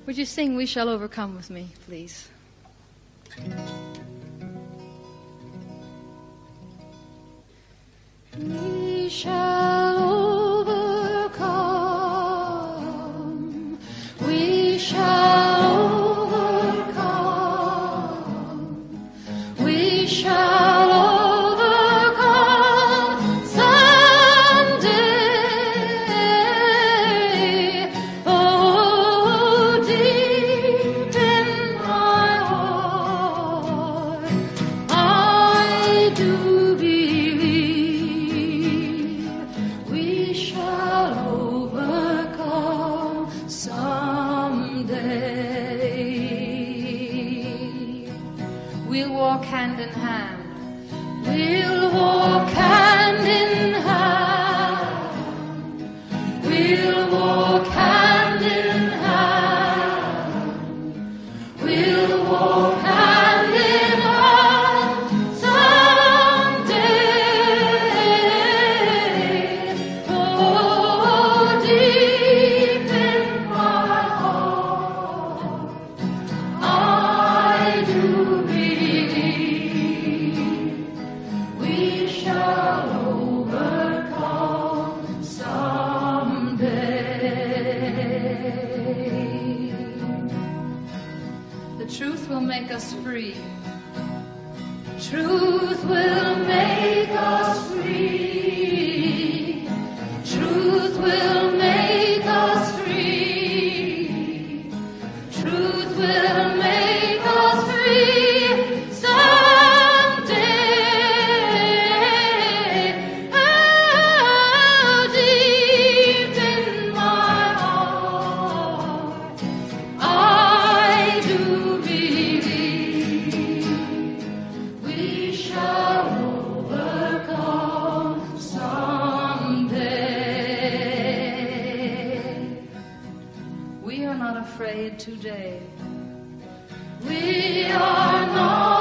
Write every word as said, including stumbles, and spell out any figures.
Would you sing We Shall Overcome with me, please? We shall overcome. We shall overcome. We shall overcome someday. Oh, deep in my heart, I do believe we shall overcome someday. We'll walk hand in hand. We'll walk hand in hand. We'll walk hand in hand. We'll walk hand in hand someday. Oh, deep in my heart, I do believe we shall overcome someday. The truth will make us free. Truth will make us free. Truth will make us free. Truth will make us free someday. Oh, deep in my heart, I do believe we shall overcome someday. We are not afraid today. We are not